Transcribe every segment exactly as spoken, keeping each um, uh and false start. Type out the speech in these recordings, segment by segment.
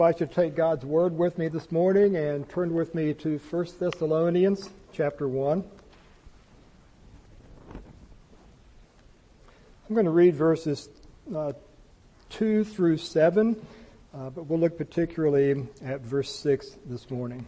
I should take God's Word with me this morning and turn with me to First Thessalonians chapter one. I'm going to read verses uh, two through seven, uh, but we'll look particularly at verse six this morning.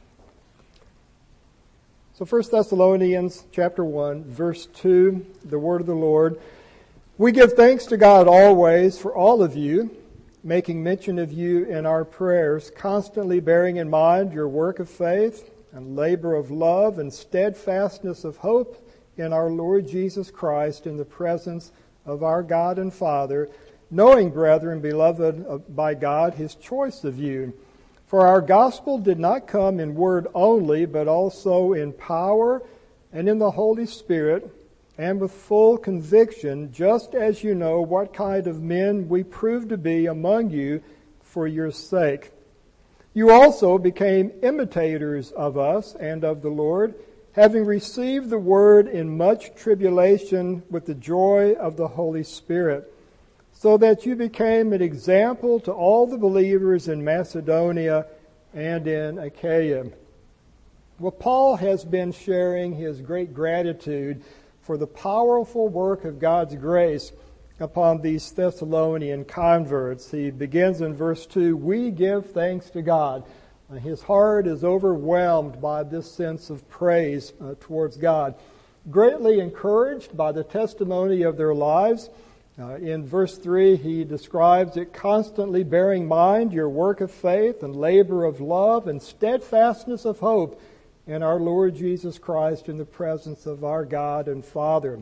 So First Thessalonians chapter one, verse two, the Word of the Lord. We give thanks to God always for all of you, making mention of you in our prayers, constantly bearing in mind your work of faith and labor of love and steadfastness of hope in our Lord Jesus Christ in the presence of our God and Father, knowing, brethren, beloved by God, His choice of you. For our gospel did not come in word only, but also in power and in the Holy Spirit, and with full conviction, just as you know what kind of men we proved to be among you for your sake. You also became imitators of us and of the Lord, having received the word in much tribulation with the joy of the Holy Spirit, so that you became an example to all the believers in Macedonia and in Achaia. Well, Paul has been sharing his great gratitude for the powerful work of God's grace upon these Thessalonian converts. He begins in verse two, we give thanks to God. His heart is overwhelmed by this sense of praise uh, towards God. Greatly encouraged by the testimony of their lives, uh, in verse three he describes it constantly bearing in mind your work of faith and labor of love and steadfastness of hope in our Lord Jesus Christ in the presence of our God and Father.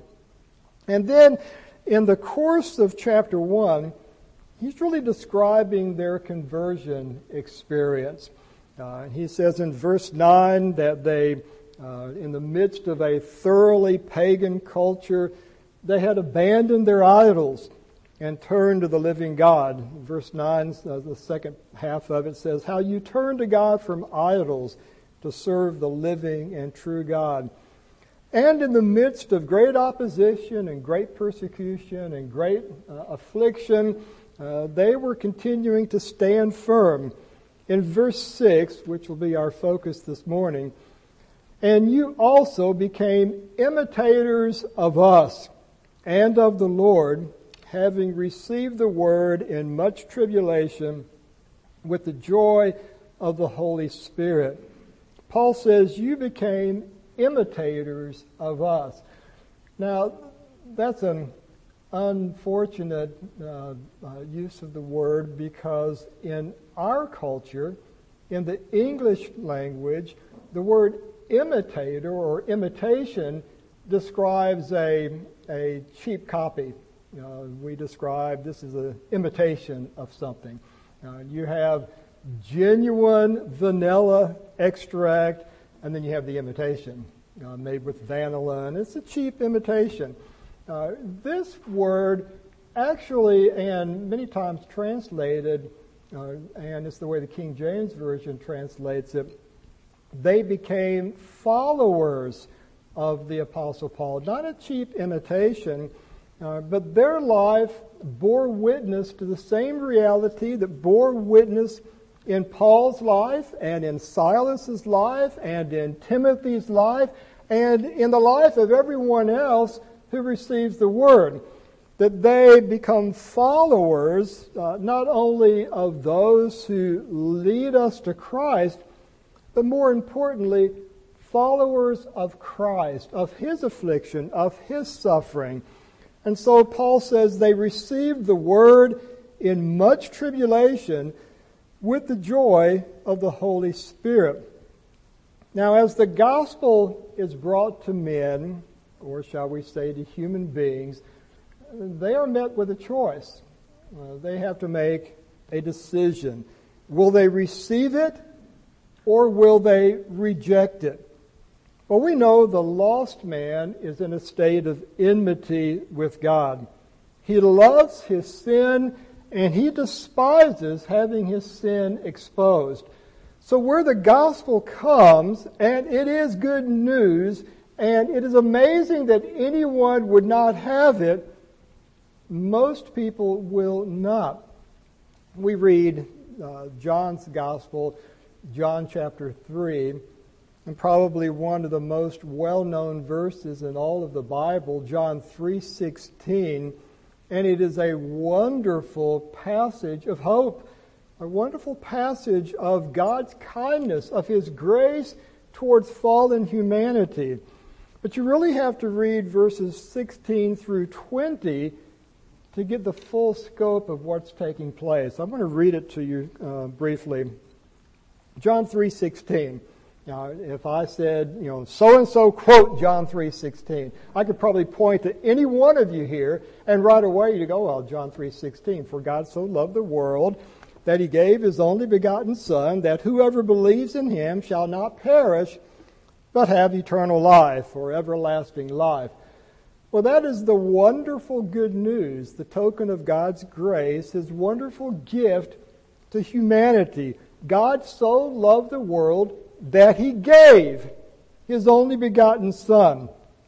And then in the course of chapter one, he's really describing their conversion experience. Uh, he says in verse nine that they, uh, in the midst of a thoroughly pagan culture, they had abandoned their idols and turned to the living God. Verse nine, uh, the second half of it says, how you turn to God from idols to serve the living and true God. And in the midst of great opposition and great persecution and great uh, affliction, uh, they were continuing to stand firm. In verse six, which will be our focus this morning, and you also became imitators of us and of the Lord, having received the word in much tribulation with the joy of the Holy Spirit. Paul says, you became imitators of us. Now, that's an unfortunate uh, uh, use of the word because in our culture, in the English language, the word imitator or imitation describes a, a cheap copy. Uh, we describe this is an imitation of something. Uh, you have genuine vanilla extract, and then you have the imitation uh, made with vanillin. It's a cheap imitation. Uh, this word actually, and many times translated, uh, and it's the way the King James Version translates it, they became followers of the Apostle Paul. Not a cheap imitation, uh, but their life bore witness to the same reality that bore witness in Paul's life and in Silas's life and in Timothy's life and in the life of everyone else who receives the word, that they become followers uh, not only of those who lead us to Christ, but more importantly, followers of Christ, of His affliction, of His suffering. And so Paul says they received the word in much tribulation with the joy of the Holy Spirit. Now, as the gospel is brought to men, or shall we say to human beings, they are met with a choice. Uh, they have to make a decision. Will they receive it, or will they reject it? Well, we know the lost man is in a state of enmity with God. He loves his sin, and he despises having his sin exposed. So where the gospel comes, and it is good news, and it is amazing that anyone would not have it, most people will not. We read uh, John's Gospel, John chapter three, and probably one of the most well-known verses in all of the Bible, John three sixteen, and it is a wonderful passage of hope, a wonderful passage of God's kindness, of His grace towards fallen humanity. But you really have to read verses sixteen through twenty to get the full scope of what's taking place. I'm going to read it to you uh, briefly. John three sixteen. Now, if I said, you know, so-and-so quote John three sixteen, I could probably point to any one of you here, and right away you go, well, John three sixteen, for God so loved the world that He gave His only begotten Son, that whoever believes in Him shall not perish, but have eternal life, or everlasting life. Well, that is the wonderful good news, the token of God's grace, His wonderful gift to humanity. God so loved the world that He gave His only begotten Son.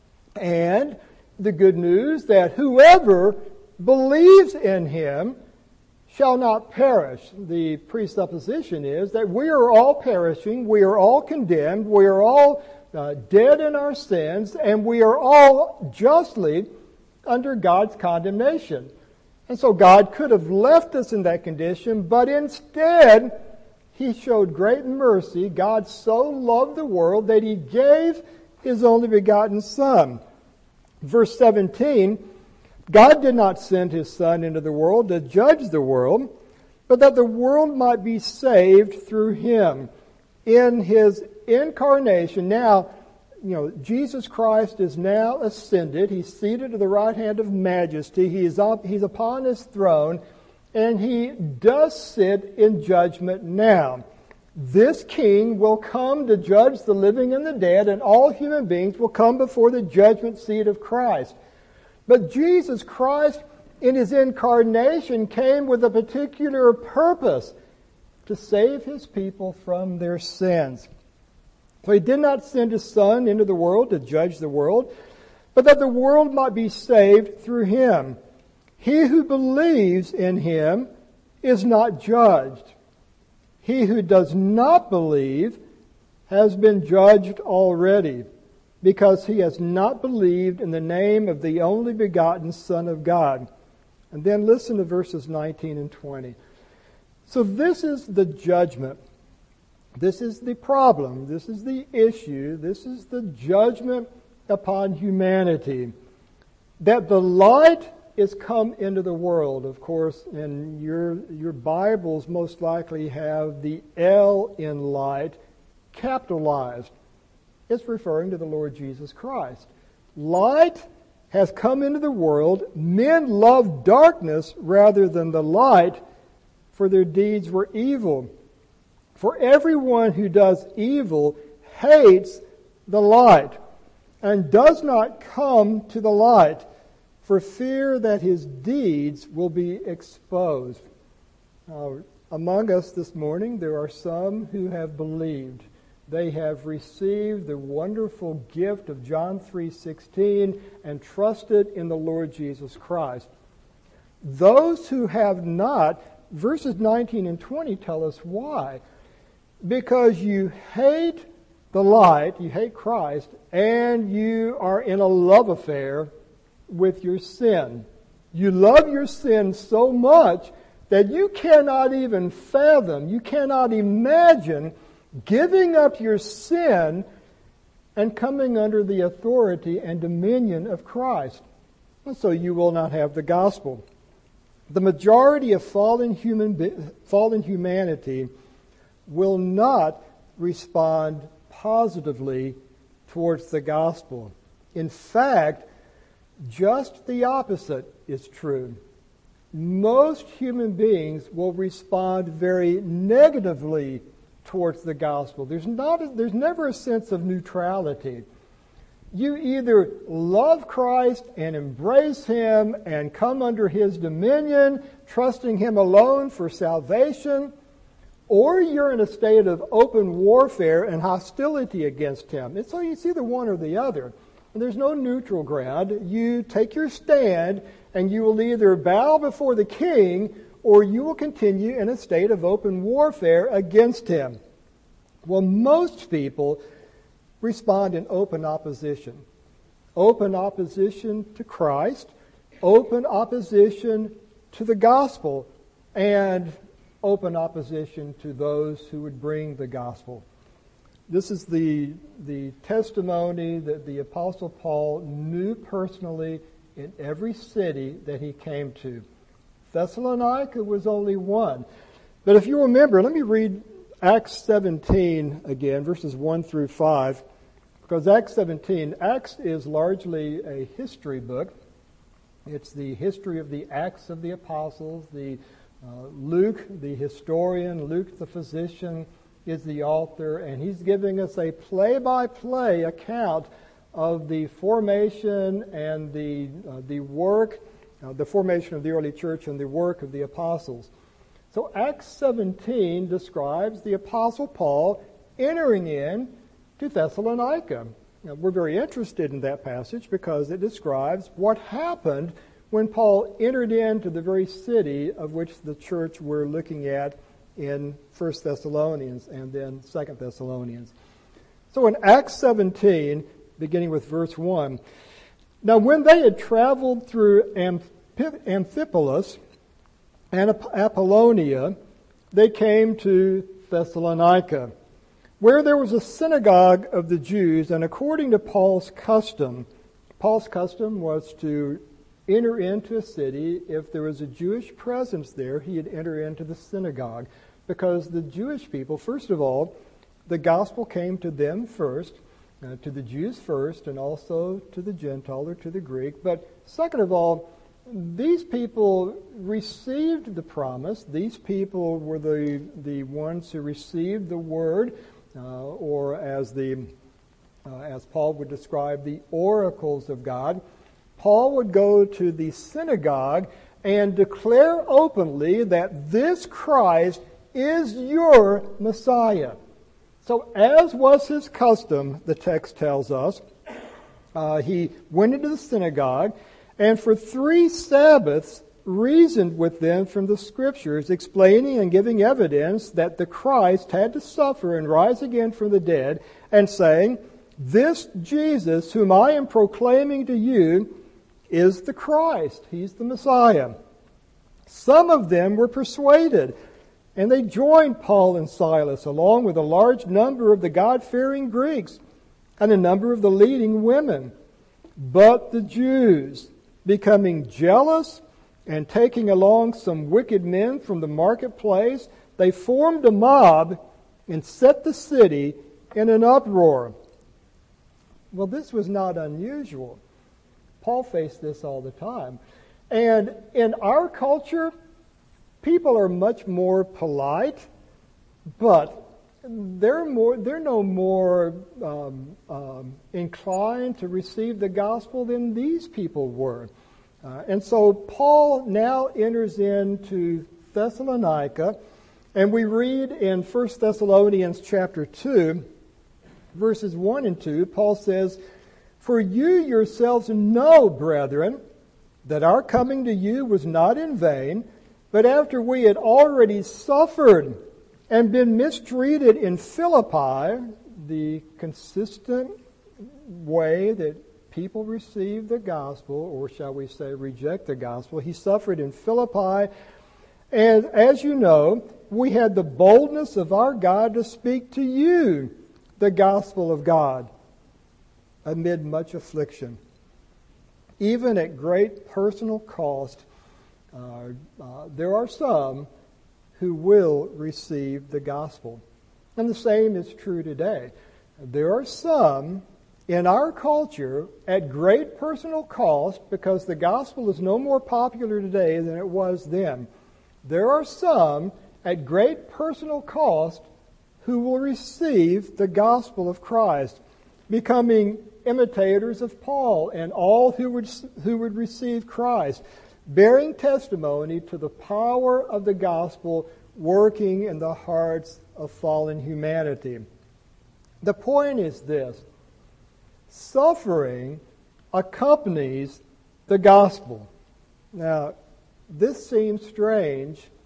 And the good news that whoever believes in Him shall not perish. The presupposition is that we are all perishing, we are all condemned, we are all uh, dead in our sins, and we are all justly under God's condemnation. And so God could have left us in that condition, but instead He showed great mercy. God so loved the world that He gave His only begotten Son. Verse seventeen, God did not send His Son into the world to judge the world, but that the world might be saved through Him. In His incarnation, now, you know, Jesus Christ is now ascended. He's seated at the right hand of majesty. He is up, He's upon His throne, and He does sit in judgment now. This King will come to judge the living and the dead, and all human beings will come before the judgment seat of Christ. But Jesus Christ, in His incarnation, came with a particular purpose: to save His people from their sins. So He did not send His Son into the world to judge the world, but that the world might be saved through Him. He who believes in Him is not judged. He who does not believe has been judged already, because he has not believed in the name of the only begotten Son of God. And then listen to verses nineteen and twenty. So this is the judgment. This is the problem. This is the issue. This is the judgment upon humanity. That the light is come into the world. Of course, and your, your Bibles most likely have the L in light capitalized. It's referring to the Lord Jesus Christ. Light has come into the world. Men love darkness rather than the light, for their deeds were evil. For everyone who does evil hates the light and does not come to the light, for fear that his deeds will be exposed. Now, among us this morning, there are some who have believed. They have received the wonderful gift of John three sixteen and trusted in the Lord Jesus Christ. Those who have not, verses nineteen and twenty tell us why. Because you hate the light, you hate Christ, and you are in a love affair with your sin. You love your sin so much that you cannot even fathom, you cannot imagine giving up your sin and coming under the authority and dominion of Christ. And so you will not have the gospel. The majority of fallen human fallen humanity will not respond positively towards the gospel. In fact, just the opposite is true. Most human beings will respond very negatively towards the gospel. There's not a, there's never a sense of neutrality. You either love Christ and embrace Him and come under His dominion, trusting Him alone for salvation, or you're in a state of open warfare and hostility against Him. And so it's either one or the other. And there's no neutral ground. You take your stand and you will either bow before the King or you will continue in a state of open warfare against him. Well, most people respond in open opposition. Open opposition to Christ, open opposition to the gospel, and open opposition to those who would bring the gospel. This is the, the testimony that the Apostle Paul knew personally in every city that he came to. Thessalonica was only one. But if you remember, let me read Acts seventeen again, verses one through five. Because Acts seventeen, Acts is largely a history book. It's the history of the Acts of the Apostles. The uh, Luke, the historian, Luke the physician, is the author, and he's giving us a play-by-play account of the formation and the uh, the work, uh, the formation of the early church and the work of the apostles. So Acts seventeen describes the Apostle Paul entering in to Thessalonica. Now, we're very interested in that passage because it describes what happened when Paul entered into the very city of which the church we're looking at in First Thessalonians and then Second Thessalonians. So in Acts seventeen, beginning with verse one, now when they had traveled through Amphipolis and Apollonia, they came to Thessalonica, where there was a synagogue of the Jews, and according to Paul's custom, Paul's custom was to enter into a city. If there was a Jewish presence there, he'd enter into the synagogue, because the Jewish people, first of all, the gospel came to them first, uh, to the Jews first, and also to the Gentile or to the Greek. But second of all, these people received the promise. These people were the, the ones who received the word, uh, or as the uh, as Paul would describe, the oracles of God. Paul would go to the synagogue and declare openly that this Christ is your Messiah. So as was his custom, the text tells us, uh, he went into the synagogue and for three Sabbaths reasoned with them from the Scriptures, explaining and giving evidence that the Christ had to suffer and rise again from the dead, and saying, "This Jesus whom I am proclaiming to you is the Christ." He's the Messiah. Some of them were persuaded, and they joined Paul and Silas, along with a large number of the God-fearing Greeks and a number of the leading women. But the Jews, becoming jealous and taking along some wicked men from the marketplace, they formed a mob and set the city in an uproar. Well, this was not unusual. Paul faced this all the time. And in our culture, people are much more polite, but they're more they're no more um, um, inclined to receive the gospel than these people were. Uh, and so Paul now enters into Thessalonica, and we read in First Thessalonians chapter two, verses one and two, Paul says, "For you yourselves know, brethren, that our coming to you was not in vain, but after we had already suffered and been mistreated in Philippi," the consistent way that people receive the gospel, or shall we say reject the gospel. He suffered in Philippi, and as you know, we had the boldness of our God to speak to you the gospel of God amid much affliction, even at great personal cost. Uh, uh, there are some who will receive the gospel. And the same is true today. There are some in our culture at great personal cost, because the gospel is no more popular today than it was then. There are some at great personal cost who will receive the gospel of Christ, becoming imitators of Paul and all who would, who would receive Christ, bearing testimony to the power of the gospel working in the hearts of fallen humanity. The point is this: suffering accompanies the gospel. Now, this seems strange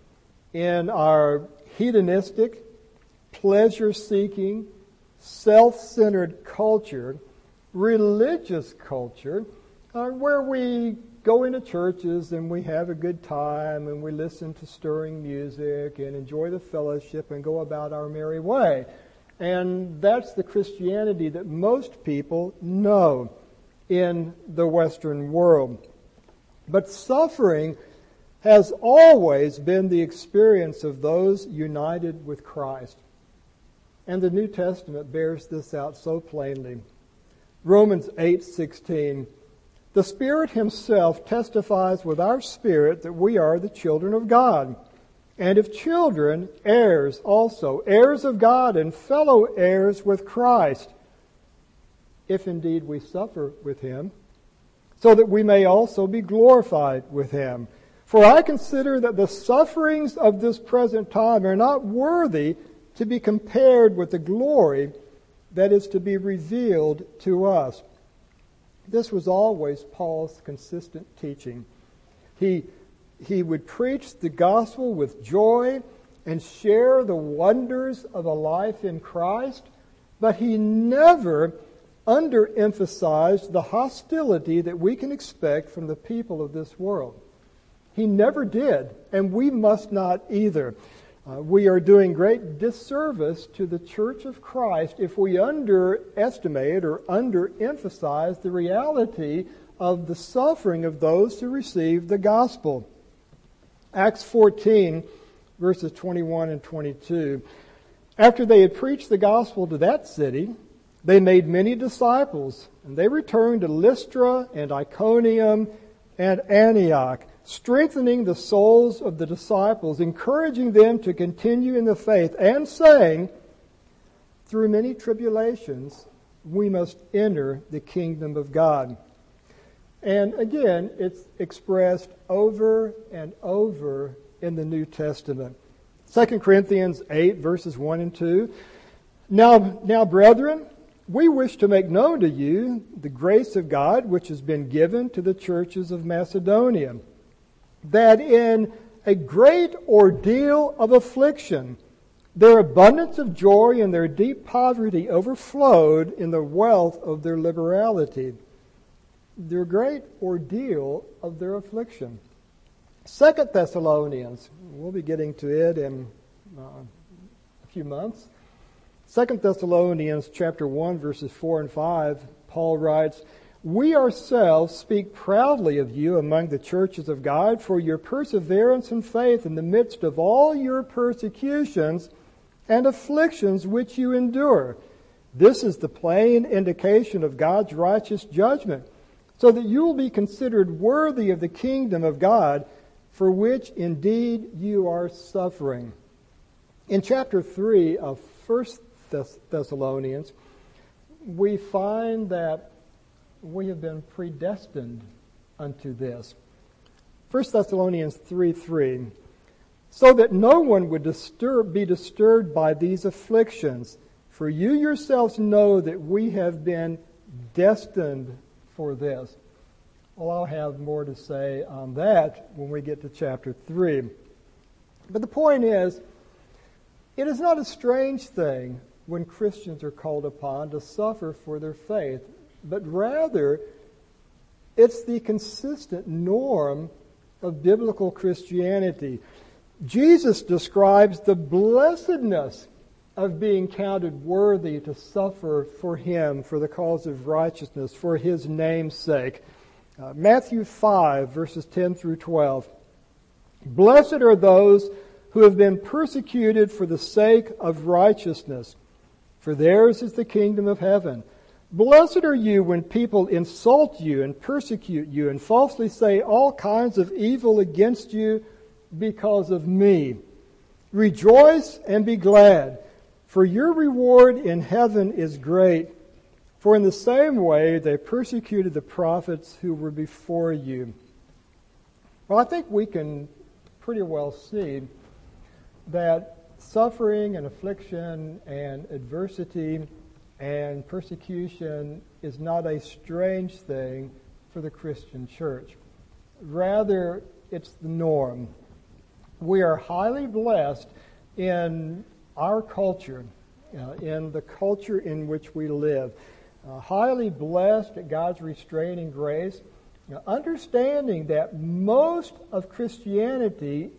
in our hedonistic, pleasure-seeking, self-centered culture, religious culture, uh, where we go into churches and we have a good time and we listen to stirring music and enjoy the fellowship and go about our merry way. And that's the Christianity that most people know in the Western world. But suffering has always been the experience of those united with Christ. And the New Testament bears this out so plainly. Romans eight sixteen. The Spirit Himself testifies with our spirit that we are the children of God. And if children, heirs also, heirs of God and fellow heirs with Christ, if indeed we suffer with Him, so that we may also be glorified with Him. For I consider that the sufferings of this present time are not worthy to be compared with the glory that is to be revealed to us. This was always Paul's consistent teaching. He, he would preach the gospel with joy and share the wonders of a life in Christ, but he never underemphasized the hostility that we can expect from the people of this world. He never did, and we must not either. Uh, we are doing great disservice to the Church of Christ if we underestimate or underemphasize the reality of the suffering of those who receive the gospel. Acts fourteen, verses twenty-one and twenty-two. After they had preached the gospel to that city, they made many disciples, and they returned to Lystra and Iconium and Antioch, strengthening the souls of the disciples, encouraging them to continue in the faith, and saying, through many tribulations, we must enter the kingdom of God. And again, it's expressed over and over in the New Testament. Second Corinthians eight, verses one and two. Now, now, brethren, we wish to make known to you the grace of God which has been given to the churches of Macedonia, that in a great ordeal of affliction, their abundance of joy and their deep poverty overflowed in the wealth of their liberality. Their great ordeal of their affliction. Second Thessalonians, we'll be getting to it in uh, a few months. Second Thessalonians chapter one, verses four and five, Paul writes, we ourselves speak proudly of you among the churches of God for your perseverance and faith in the midst of all your persecutions and afflictions which you endure. This is the plain indication of God's righteous judgment, so that you will be considered worthy of the kingdom of God, for which indeed you are suffering. In chapter three of First Thessalonians, we find that we have been predestined unto this. First Thessalonians three three, so that no one would disturb, be disturbed by these afflictions, for you yourselves know that we have been destined for this. Well, I'll have more to say on that when we get to chapter three. But the point is, it is not a strange thing when Christians are called upon to suffer for their faith, but rather it's the consistent norm of biblical Christianity. Jesus describes the blessedness of being counted worthy to suffer for Him, for the cause of righteousness, for His name's sake. Uh, Matthew five, verses ten through twelve. Blessed are those who have been persecuted for the sake of righteousness, for theirs is the kingdom of heaven. Blessed are you when people insult you and persecute you and falsely say all kinds of evil against you because of me. Rejoice and be glad, for your reward in heaven is great. For in the same way they persecuted the prophets who were before you. Well, I think we can pretty well see that suffering and affliction and adversity and persecution is not a strange thing for the Christian church. Rather, it's the norm. we are highly blessed in our culture, uh, in the culture in which we live. Uh, highly blessed at God's restraining grace, uh, understanding that most of Christianity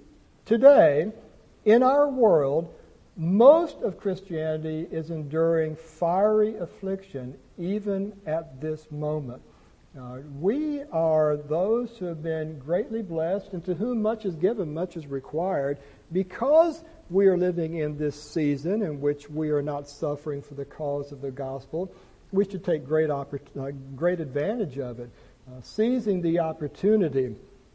today in our world, most of Christianity is enduring fiery affliction even at this moment. Uh, we are those who have been greatly blessed and to whom much is given, much is required, because we are living in this season in which we are not suffering for the cause of the gospel. We should take great, oppor- uh, great advantage of it, uh, seizing the opportunity.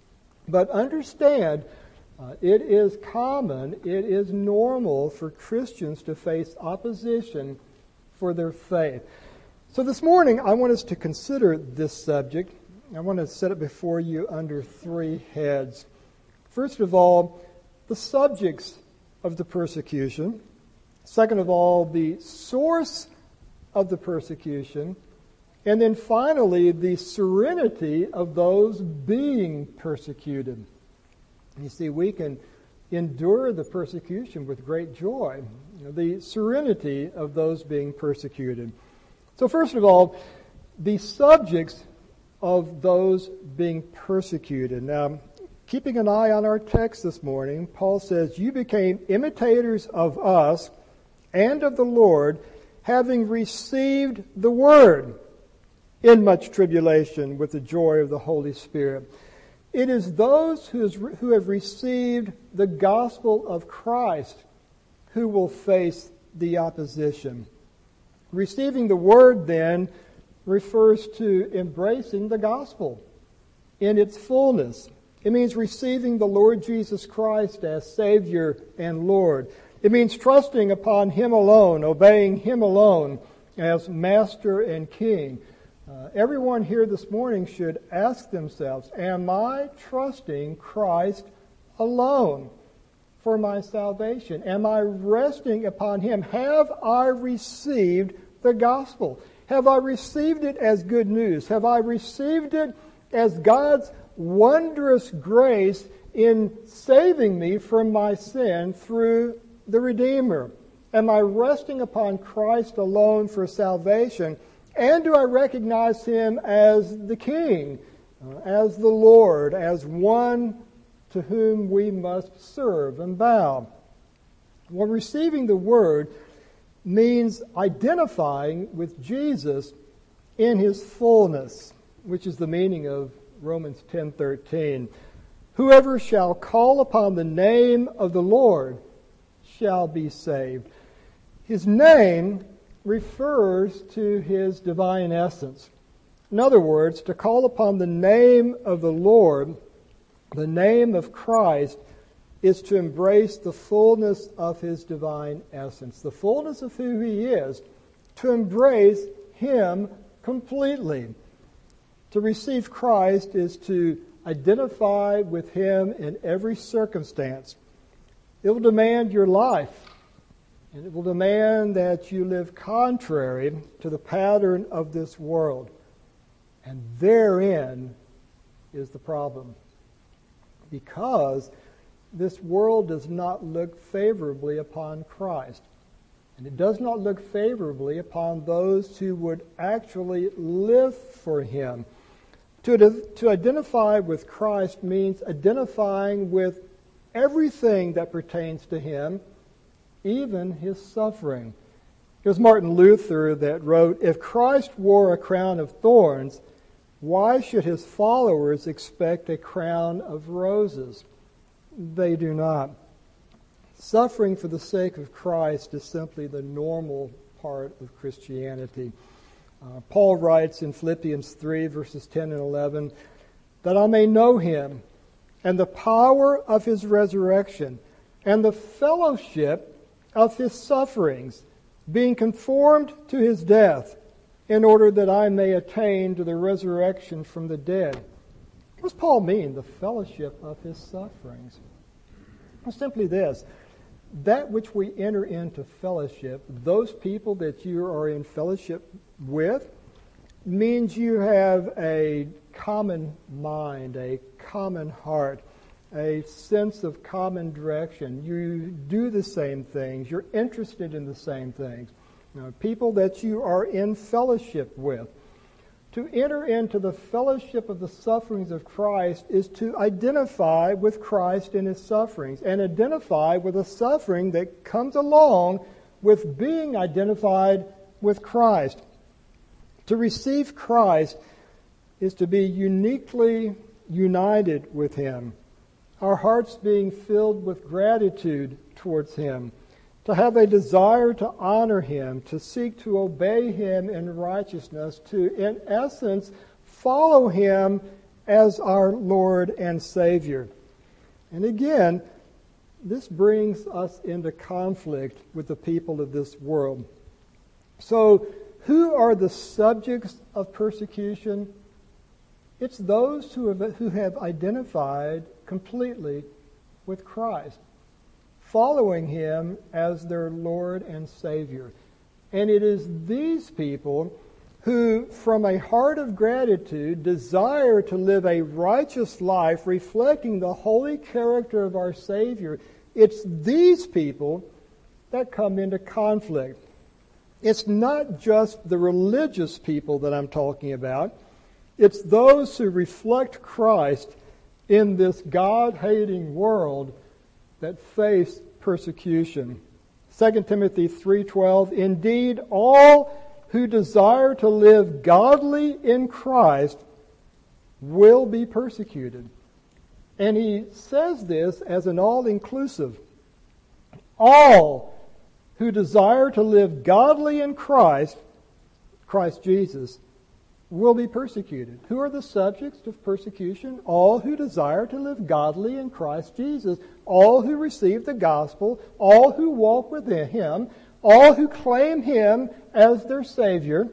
But understand, uh, it is common, it is normal for Christians to face opposition for their faith. So this morning, I want us to consider this subject. I want to set it before you under three heads. First of all, the subjects of the persecution. Second of all, the source of the persecution. And then finally, the serenity of those being persecuted. You see, we can endure the persecution with great joy. You know, the serenity of those being persecuted. So first of all, the subjects of those being persecuted. Now, keeping an eye on our text this morning, Paul says, "You became imitators of us and of the Lord, having received the word in much tribulation with the joy of the Holy Spirit." It is those who, is, who have received the gospel of Christ who will face the opposition. Receiving the word, then, refers to embracing the gospel in its fullness. It means receiving the Lord Jesus Christ as Savior and Lord. It means trusting upon Him alone, obeying Him alone as Master and King. Uh, everyone here this morning should ask themselves, am I trusting Christ alone for my salvation? Am I resting upon Him? Have I received the gospel? Have I received it as good news? Have I received it as God's wondrous grace in saving me from my sin through the Redeemer? Am I resting upon Christ alone for salvation? And do I recognize Him as the King, uh, as the Lord, as one to whom we must serve and bow? Well, receiving the word means identifying with Jesus in His fullness, which is the meaning of Romans ten thirteen. Whoever shall call upon the name of the Lord shall be saved. His name refers to His divine essence. In other words, to call upon the name of the Lord, the name of Christ, is to embrace the fullness of His divine essence, the fullness of who He is, to embrace Him completely. To receive Christ is to identify with Him in every circumstance. It will demand your life, and it will demand that you live contrary to the pattern of this world. And therein is the problem. Because this world does not look favorably upon Christ. And it does not look favorably upon those who would actually live for Him. To, to identify with Christ means identifying with everything that pertains to Him, even His suffering. It was Martin Luther that wrote, "If Christ wore a crown of thorns, why should His followers expect a crown of roses?" They do not. Suffering for the sake of Christ is simply the normal part of Christianity. Uh, Paul writes in Philippians three, verses ten and eleven, "That I may know Him, and the power of His resurrection, and the fellowship of His sufferings, being conformed to His death, in order that I may attain to the resurrection from the dead." What does Paul mean, the fellowship of His sufferings? Well, simply this. That which we enter into fellowship, those people that you are in fellowship with, means you have a common mind, a common heart, a sense of common direction. You do the same things. You're interested in the same things. You know, people that you are in fellowship with. To enter into the fellowship of the sufferings of Christ is to identify with Christ in his sufferings and identify with the suffering that comes along with being identified with Christ. To receive Christ is to be uniquely united with him, our hearts being filled with gratitude towards him, to have a desire to honor him, to seek to obey him in righteousness, to, in essence, follow him as our Lord and Savior. And again, this brings us into conflict with the people of this world. So, who are the subjects of persecution? It's those who have, who have identified completely with Christ, following him as their Lord and Savior. And it is these people who, from a heart of gratitude, desire to live a righteous life reflecting the holy character of our Savior. It's these people that come into conflict. It's not just the religious people that I'm talking about. It's those who reflect Christ in this God-hating world that face persecution. Second Timothy three twelve, indeed, all who desire to live godly in Christ will be persecuted. And he says this as an all-inclusive. All who desire to live godly in Christ, Christ Jesus, will be persecuted. Who are the subjects of persecution? All who desire to live godly in Christ Jesus. All who receive the gospel. All who walk with him. All who claim him as their Savior.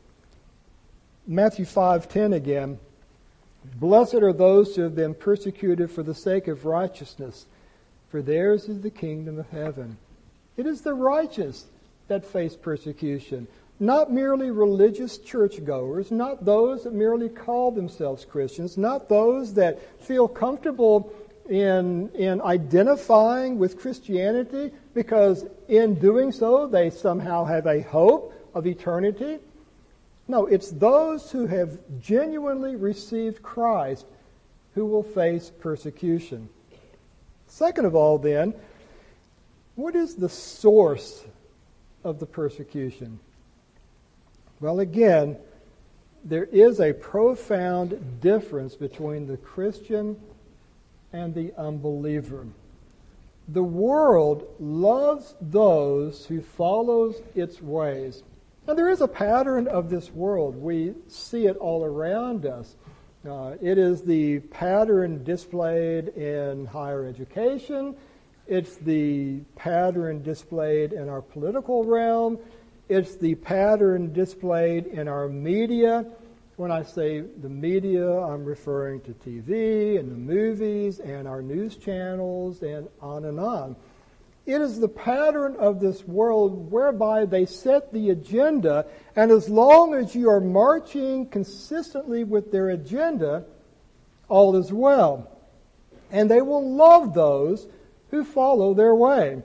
Matthew five ten again. Blessed are those who have been persecuted for the sake of righteousness, for theirs is the kingdom of heaven. It is the righteous that face persecution. Not merely religious churchgoers, not those that merely call themselves Christians, not those that feel comfortable in, in identifying with Christianity because in doing so they somehow have a hope of eternity. No, it's those who have genuinely received Christ who will face persecution. Second of all, then, what is the source of the persecution? Well, again, there is a profound difference between the Christian and the unbeliever. The world loves those who follow its ways. Now, there is a pattern of this world. We see it all around us. Uh, it is the pattern displayed in higher education. It's the pattern displayed in our political realm. It's the pattern displayed in our media. When I say the media, I'm referring to T V and the movies and our news channels and on and on. It is the pattern of this world whereby they set the agenda, and as long as you are marching consistently with their agenda, all is well. And they will love those who follow their way.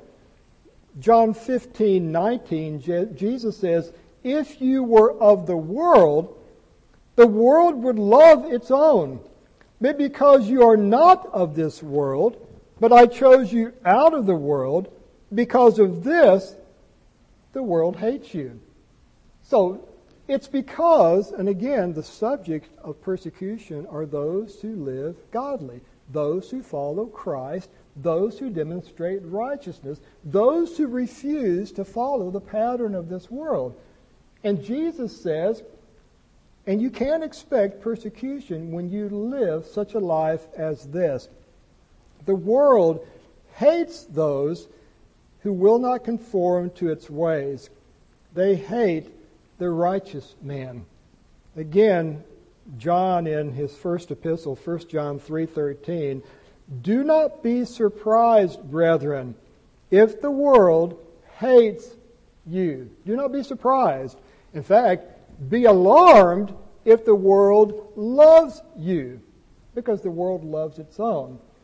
John fifteen nineteen, Jesus says, if you were of the world, the world would love its own. But because you are not of this world, but I chose you out of the world, because of this, the world hates you. So it's because, and again, the subject of persecution are those who live godly, those who follow Christ, those who demonstrate righteousness, those who refuse to follow the pattern of this world. And Jesus says, and you can't expect persecution when you live such a life as this. The world hates those who will not conform to its ways. They hate the righteous man. Again, John in his first epistle, First John three thirteen, do not be surprised, brethren, if the world hates you. Do not be surprised. In fact, be alarmed if the world loves you, because the world loves its own.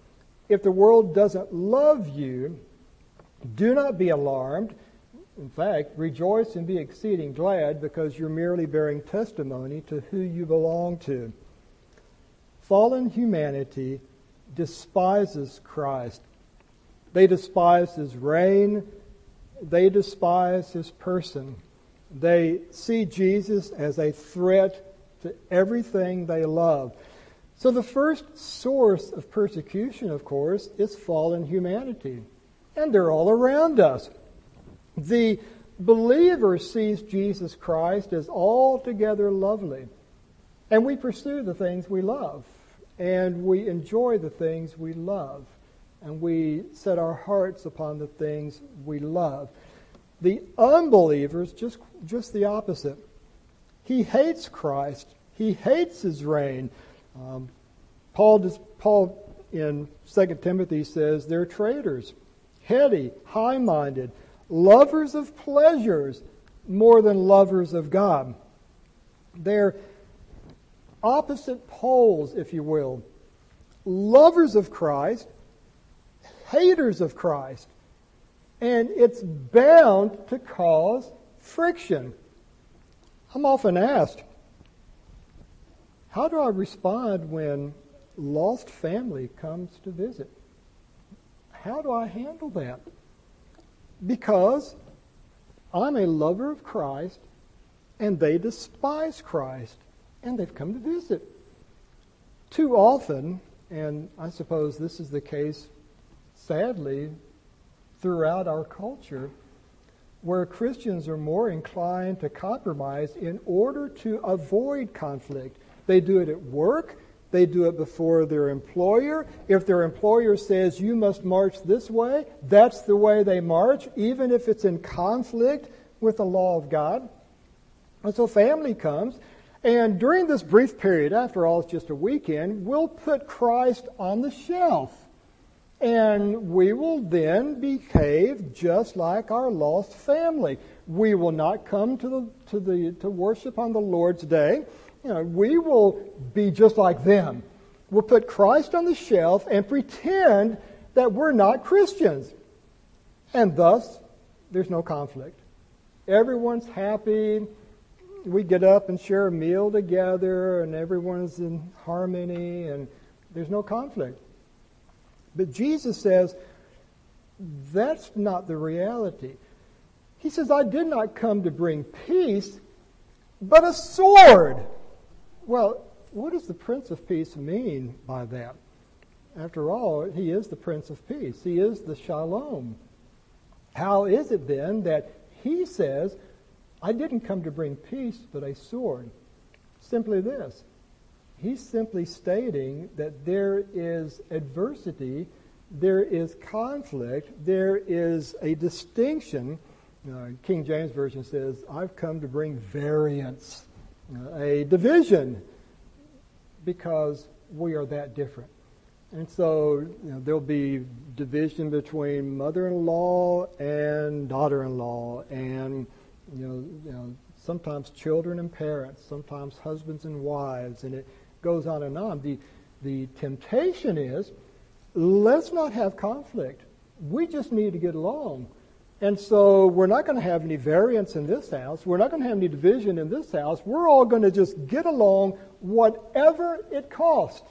if the world doesn't love you, do not be alarmed. In fact, rejoice and be exceeding glad, because you're merely bearing testimony to who you belong to. Fallen humanity despises Christ. They despise His reign. They despise His person. They see Jesus as a threat to everything they love. So the first source of persecution, of course, is fallen humanity. And they're all around us. The believer sees Jesus Christ as altogether lovely. And we pursue the things we love. And we enjoy the things we love. And we set our hearts upon the things we love. The unbelievers, just, just the opposite. He hates Christ. He hates His reign. Um, Paul, does, Paul in Second Timothy says they're traitors, heady, high-minded, lovers of pleasures more than lovers of God. They're opposite poles, if you will. Lovers of Christ, haters of Christ. And it's bound to cause friction. I'm often asked, how do I respond when lost family comes to visit? How do I handle that? Because I'm a lover of Christ, and they despise Christ, and they've come to visit. Too often, and I suppose this is the case, sadly, throughout our culture, where Christians are more inclined to compromise in order to avoid conflict. They do it at work. They do it before their employer. If their employer says, you must march this way, that's the way they march, even if it's in conflict with the law of God. And so family comes, and during this brief period, after all, it's just a weekend, we'll put Christ on the shelf. And we will then behave just like our lost family. We will not come to the to the to worship on the Lord's Day. You know, we will be just like them. We'll put Christ on the shelf and pretend that we're not Christians. And thus, there's no conflict. Everyone's happy. We get up and share a meal together, and everyone's in harmony, and there's no conflict. But Jesus says, that's not the reality. He says, I did not come to bring peace, but a sword. Well, what does the Prince of Peace mean by that? After all, He is the Prince of Peace. He is the Shalom. How is it then that He says, I didn't come to bring peace, but a sword? Simply this. He's simply stating that there is adversity, there is conflict, there is a distinction. Uh, King James Version says, I've come to bring variance, uh, a division, because we are that different. And so you know, there'll be division between mother-in-law and daughter-in-law, and you know, you know, sometimes children and parents, sometimes husbands and wives, and it goes on and on. The, the temptation is, let's not have conflict. We just need to get along. And so we're not going to have any variance in this house. We're not going to have any division in this house. We're all going to just get along whatever it costs.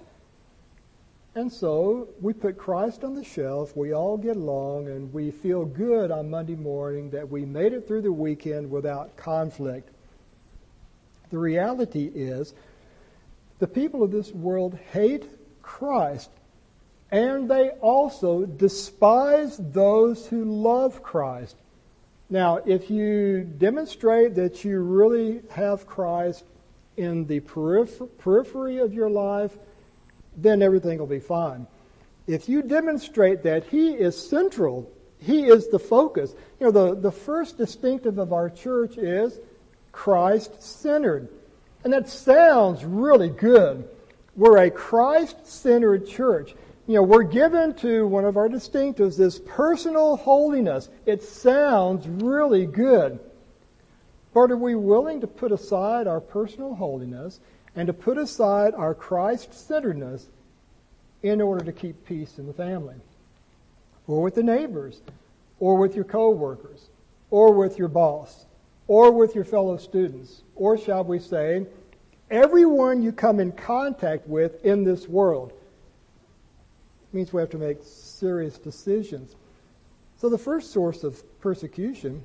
And so we put Christ on the shelf. We all get along, and we feel good on Monday morning that we made it through the weekend without conflict. The reality is, the people of this world hate Christ, and they also despise those who love Christ. Now, if you demonstrate that you really have Christ in the peripher- periphery of your life, then everything will be fine. If you demonstrate that He is central, He is the focus. You know, the, the first distinctive of our church is Christ-centered. And that sounds really good. We're a Christ-centered church. You know, we're given to one of our distinctives, this personal holiness. It sounds really good. But are we willing to put aside our personal holiness and to put aside our Christ-centeredness in order to keep peace in the family, or with the neighbors, or with your co-workers, or with your boss, or with your fellow students, or shall we say, everyone you come in contact with in this world. It means we have to make serious decisions. So the first source of persecution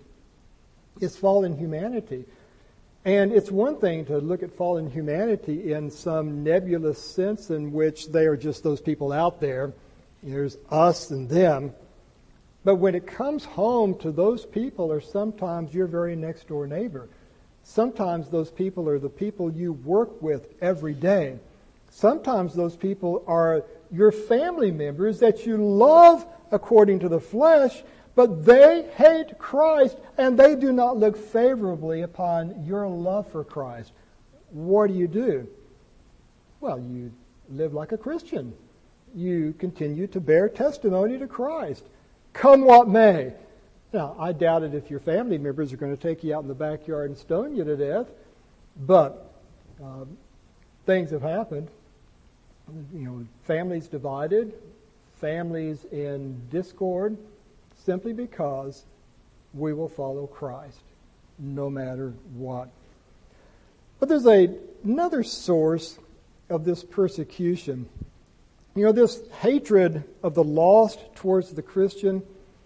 is fallen humanity. And it's one thing to look at fallen humanity in some nebulous sense in which they are just those people out there. There's us and them. But when it comes home to those people are sometimes your very next door neighbor. Sometimes those people are the people you work with every day. Sometimes those people are your family members that you love according to the flesh, but they hate Christ and they do not look favorably upon your love for Christ. What do you do? Well, you live like a Christian. You continue to bear testimony to Christ, come what may. Now, I doubt it if your family members are going to take you out in the backyard and stone you to death, but um, things have happened. You know, families divided, families in discord, simply because we will follow Christ, no matter what. But there's a, another source of this persecution. You know, this hatred of the lost towards the Christian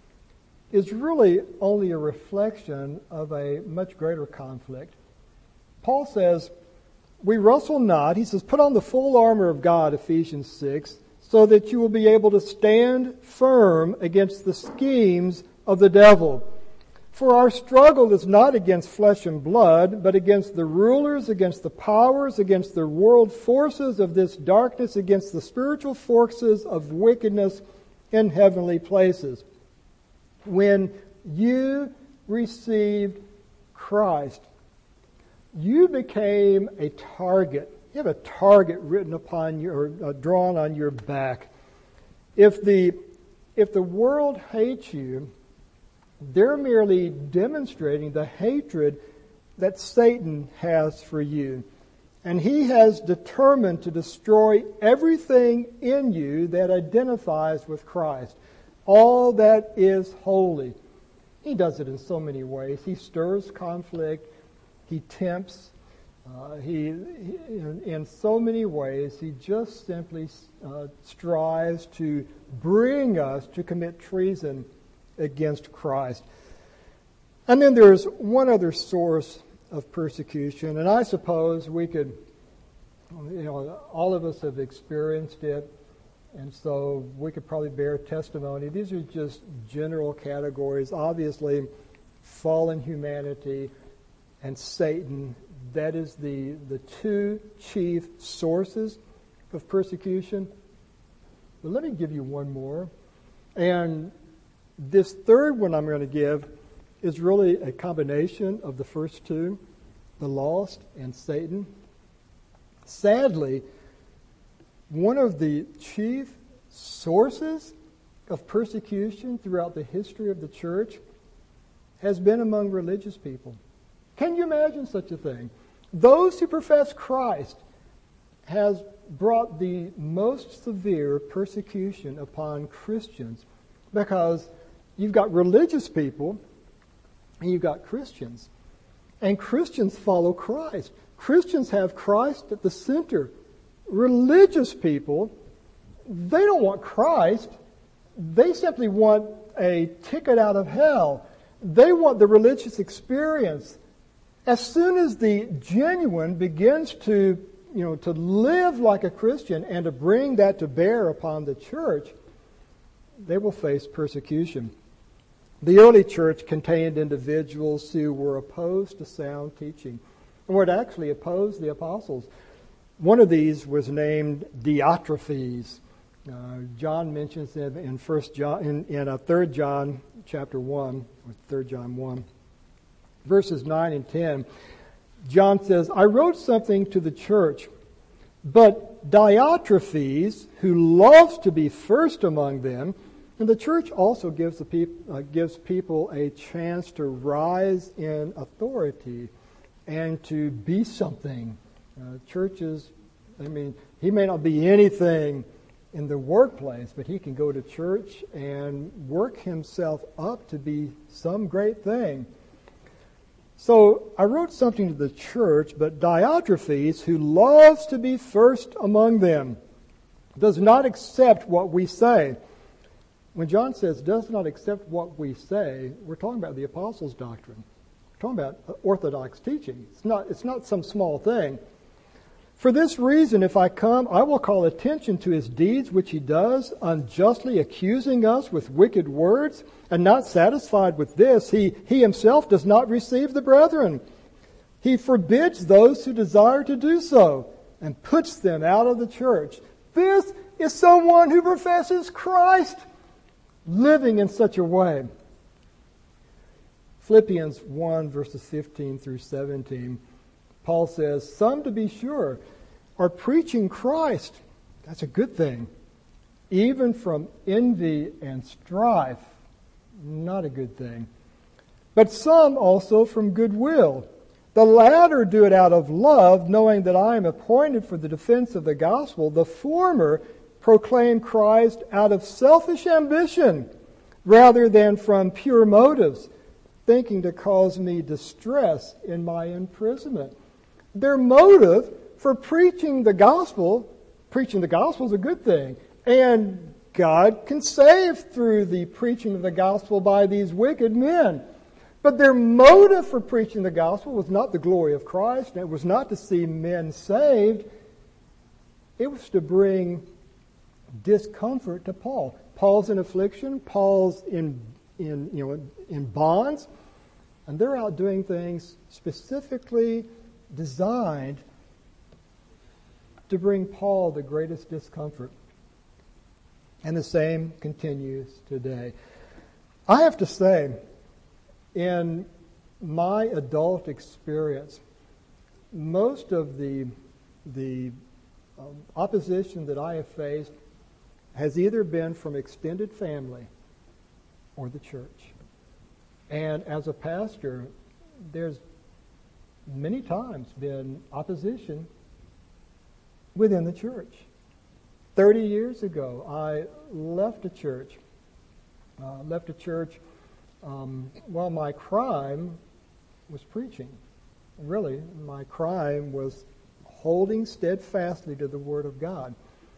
is really only a reflection of a much greater conflict. Paul says, we wrestle not, he says, put on the full armor of God, Ephesians six, so that you will be able to stand firm against the schemes of the devil. For our struggle is not against flesh and blood, but against the rulers, against the powers, against the world forces of this darkness, against the spiritual forces of wickedness in heavenly places. When you received Christ, you became a target. You have a target written upon your, or uh, drawn on your back. If the if the world hates you, they're merely demonstrating the hatred that Satan has for you. And he has determined to destroy everything in you that identifies with Christ. All that is holy. He does it in so many ways. He stirs conflict. He tempts. Uh, he, he in, in so many ways, he just simply uh, strives to bring us to commit treason against Christ. And then there's one other source of persecution, and I suppose we could, you know, all of us have experienced it, and so we could probably bear testimony. These are just general categories. Obviously, fallen humanity and Satan, that is the, the two chief sources of persecution. But let me give you one more. And this third one I'm going to give is really a combination of the first two, the lost and Satan. Sadly, one of the chief sources of persecution throughout the history of the church has been among religious people. Can you imagine such a thing? Those who profess Christ has brought the most severe persecution upon Christians because you've got religious people and you've got Christians. And Christians follow Christ. Christians have Christ at the center. Religious people, they don't want Christ. They simply want a ticket out of hell. They want the religious experience. As soon as the genuine begins to, you know, to live like a Christian and to bring that to bear upon the church, they will face persecution. The early church contained individuals who were opposed to sound teaching, and would actually oppose the apostles. One of these was named Diotrephes. Uh, John mentions him in First John, in, in uh, Third John chapter one, or Third John one. Verses nine and ten, John says, I wrote something to the church, but Diotrephes, who loves to be first among them, and the church also gives the peop- uh, gives people a chance to rise in authority and to be something. Uh, churches, I mean, he may not be anything, in the workplace, but he can go to church and work himself up to be some great thing. So I wrote something to the church, but Diotrephes, who loves to be first among them, does not accept what we say. When John says does not accept what we say, we're talking about the apostles' doctrine. We're talking about orthodox teaching. It's not, it's not some small thing. For this reason, if I come, I will call attention to his deeds which he does, unjustly accusing us with wicked words, and not satisfied with this, he, he himself does not receive the brethren. He forbids those who desire to do so, and puts them out of the church. This is someone who professes Christ, living in such a way. Philippians one, verses fifteen through seventeen. Paul says, some, to be sure, are preaching Christ. That's a good thing. Even from envy and strife. Not a good thing. But some also from goodwill. The latter do it out of love, knowing that I am appointed for the defense of the gospel. The former proclaim Christ out of selfish ambition, rather than from pure motives, thinking to cause me distress in my imprisonment. Their motive for preaching the gospel, preaching the gospel is a good thing, and God can save through the preaching of the gospel by these wicked men. But their motive for preaching the gospel was not the glory of Christ, and it was not to see men saved. It was to bring discomfort to Paul. Paul's in affliction, Paul's in in you know in bonds, and they're out doing things specifically designed to bring Paul the greatest discomfort. And the same continues today. I have to say, in my adult experience, most of the the um, opposition that I have faced has either been from extended family or the church. And as a pastor, there's many times been opposition within the church. Thirty years ago, I left a church. Uh, left a church um, while my crime was preaching. Really, my crime was holding steadfastly to the Word of God.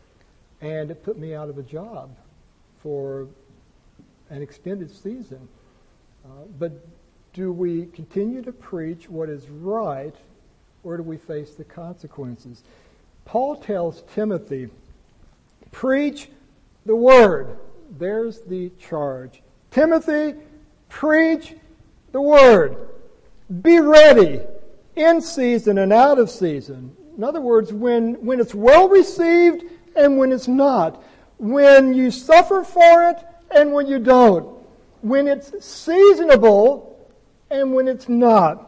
And it put me out of a job for an extended season. Uh, but do we continue to preach what is right, or do we face the consequences? Paul tells Timothy, preach the Word. There's the charge. Timothy, preach the Word. Be ready in season and out of season. In other words, when, when it's well received and when it's not. When you suffer for it and when you don't. When it's seasonable and when it's not.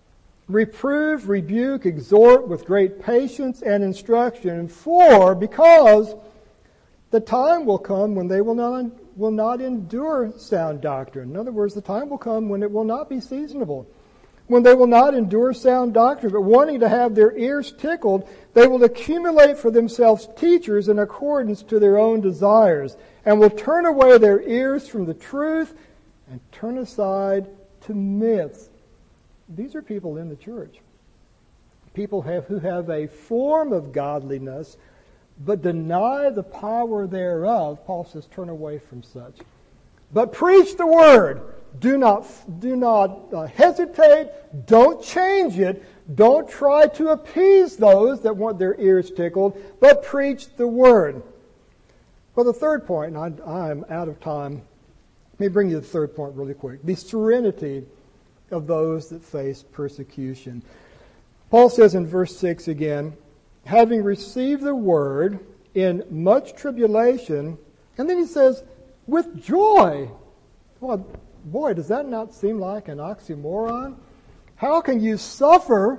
Reprove, rebuke, exhort with great patience and instruction. For, because the time will come when they will not, will not endure sound doctrine. In other words, the time will come when it will not be seasonable. When they will not endure sound doctrine, but wanting to have their ears tickled, they will accumulate for themselves teachers in accordance to their own desires, and will turn away their ears from the truth and turn aside to myths. These are people in the church. People have, who have a form of godliness, but deny the power thereof. Paul says, turn away from such. But preach the Word. Do not, do not uh, hesitate. Don't change it. Don't try to appease those that want their ears tickled, but preach the Word. Well, the third point, and I, I'm out of time. Let me bring you the third point really quick. The serenity of those that face persecution. Paul says in verse six again, having received the Word in much tribulation, and then he says, with joy. Well, boy, does that not seem like an oxymoron? How can you suffer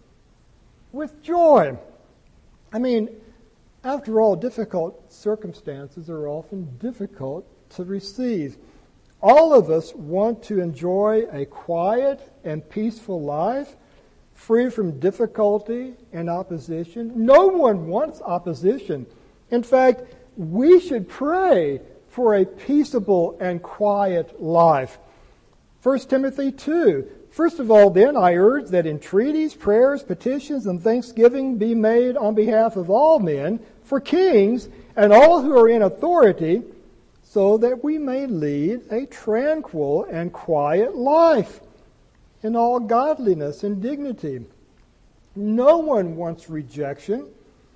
with joy? I mean, after all, difficult circumstances are often difficult to receive. All of us want to enjoy a quiet and peaceful life, free from difficulty and opposition. No one wants opposition. In fact, we should pray for a peaceable and quiet life. First Timothy two. First of all, then, I urge that entreaties, prayers, petitions, and thanksgiving be made on behalf of all men, for kings and all who are in authority, so that we may lead a tranquil and quiet life in all godliness and dignity. No one wants rejection.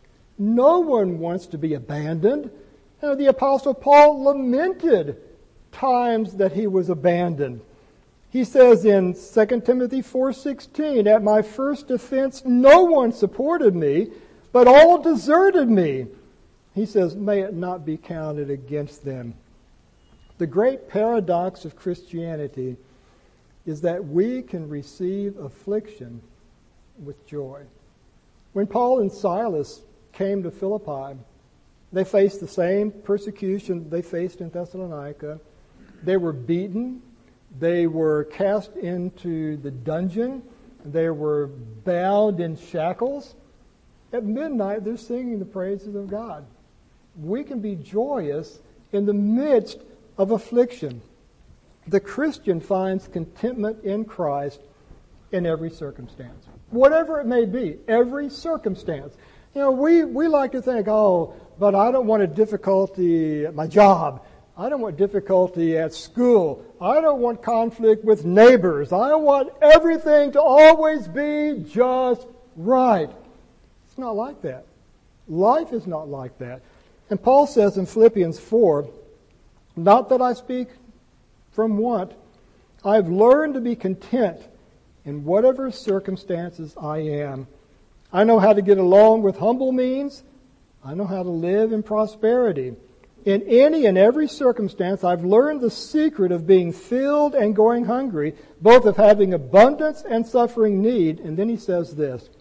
No one wants to be abandoned. You know, the Apostle Paul lamented times that he was abandoned. He says in Second Timothy four sixteen, at my first offense no one supported me, but all deserted me. He says, may it not be counted against them. The great paradox of Christianity is that we can receive affliction with joy. When Paul and Silas came to Philippi, they faced the same persecution they faced in Thessalonica. They were beaten. They were cast into the dungeon. They were bound in shackles. At midnight, they're singing the praises of God. We can be joyous in the midst of affliction. The Christian finds contentment in Christ in every circumstance. Whatever it may be, every circumstance. You know, we, we like to think, oh, but I don't want a difficulty at my job. I don't want difficulty at school. I don't want conflict with neighbors. I want everything to always be just right. It's not like that. Life is not like that. And Paul says in Philippians four, not that I speak from want, I've learned to be content in whatever circumstances I am. I know how to get along with humble means. I know how to live in prosperity. In any and every circumstance, I've learned the secret of being filled and going hungry, both of having abundance and suffering need. And then he says this,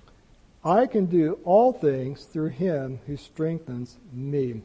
I can do all things through him who strengthens me.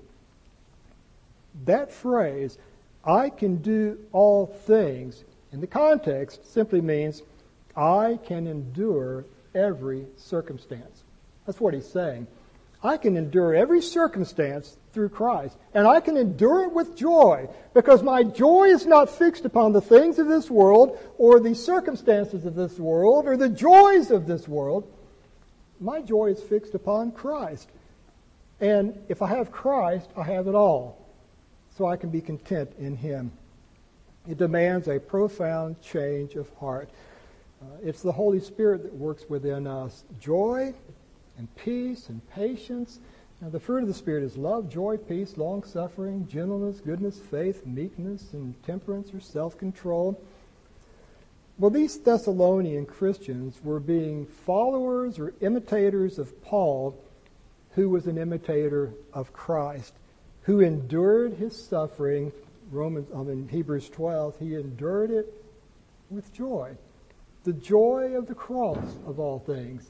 That phrase, I can do all things, in the context simply means I can endure every circumstance. That's what he's saying. I can endure every circumstance through Christ. And I can endure it with joy, because my joy is not fixed upon the things of this world or the circumstances of this world or the joys of this world. My joy is fixed upon Christ. And if I have Christ, I have it all. So I can be content in him. It demands a profound change of heart. Uh, it's the Holy Spirit that works within us. Joy and peace and patience. Now, the fruit of the Spirit is love, joy, peace, long-suffering, gentleness, goodness, faith, meekness, and temperance or self-control. Well, these Thessalonian Christians were being followers or imitators of Paul, who was an imitator of Christ, who endured his suffering. Romans, I mean, Hebrews twelve, he endured it with joy. The joy of the cross of all things.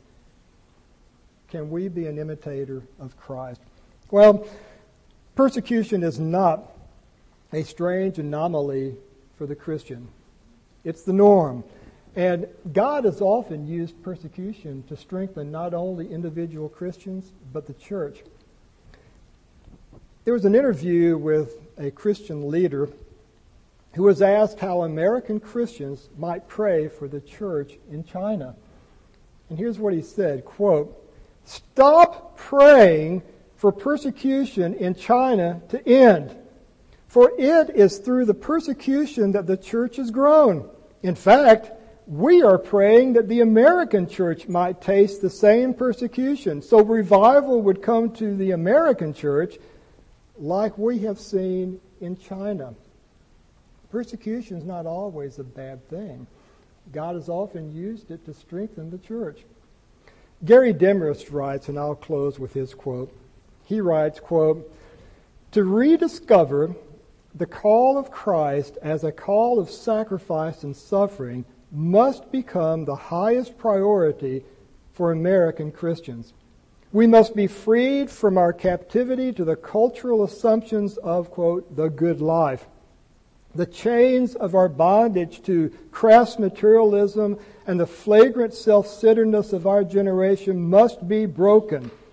Can we be an imitator of Christ? Well, persecution is not a strange anomaly for the Christian. It's the norm. And God has often used persecution to strengthen not only individual Christians, but the church. There was an interview with a Christian leader who was asked how American Christians might pray for the church in China. And here's what he said, quote, stop praying for persecution in China to end, for it is through the persecution that the church has grown. In fact, we are praying that the American church might taste the same persecution, so revival would come to the American church like we have seen in China. Persecution is not always a bad thing. God has often used it to strengthen the church. Gary Demarest writes, and I'll close with his quote. He writes, quote, to rediscover the call of Christ as a call of sacrifice and suffering must become the highest priority for American Christians. We must be freed from our captivity to the cultural assumptions of, quote, the good life. The chains of our bondage to crass materialism and the flagrant self-centeredness of our generation must be broken.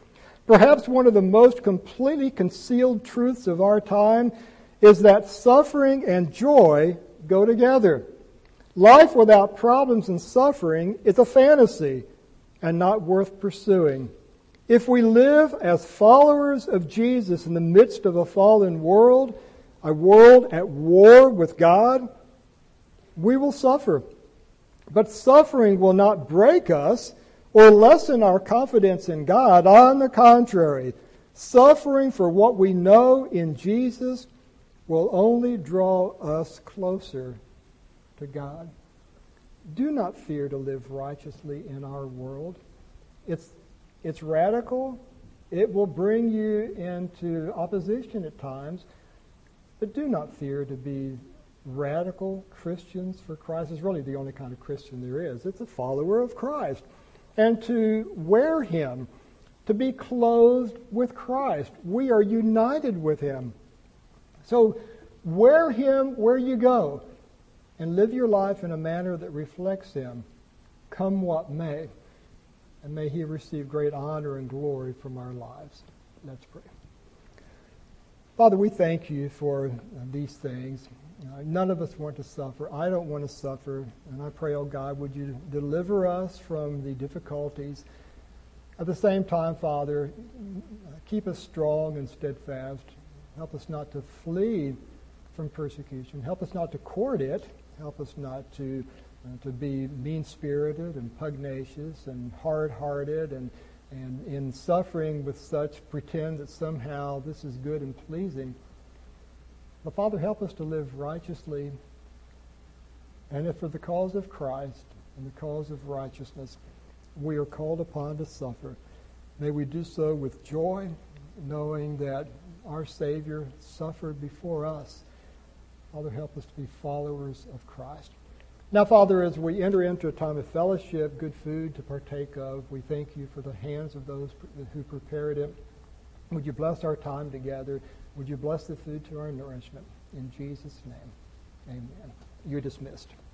Perhaps one of the most completely concealed truths of our time is that suffering and joy go together. Life without problems and suffering is a fantasy and not worth pursuing. If we live as followers of Jesus in the midst of a fallen world, a world at war with God, we will suffer. But suffering will not break us or lessen our confidence in God. On the contrary, suffering for what we know in Jesus will only draw us closer to God. Do not fear to live righteously in our world. It's, it's radical. It will bring you into opposition at times. But do not fear to be radical Christians for Christ. It's really the only kind of Christian there is. It's a follower of Christ. And to wear Him, to be clothed with Christ. We are united with Him. So wear Him where you go and live your life in a manner that reflects Him, come what may. And may He receive great honor and glory from our lives. Let's pray. Father, we thank You for these things. Uh, none of us want to suffer. I don't want to suffer. And I pray, oh God, would You deliver us from the difficulties. At the same time, Father, keep us strong and steadfast. Help us not to flee from persecution. Help us not to court it. Help us not to uh, to be mean-spirited and pugnacious and hard-hearted and, and in suffering with such pretend that somehow this is good and pleasing. But Father, help us to live righteously, and if for the cause of Christ and the cause of righteousness we are called upon to suffer, may we do so with joy, knowing that our Savior suffered before us. Father, help us to be followers of Christ. Now, Father, as we enter into a time of fellowship, good food to partake of, we thank You for the hands of those who prepared it. Would You bless our time together? Would You bless the food to our nourishment? In Jesus' name, amen. You're dismissed.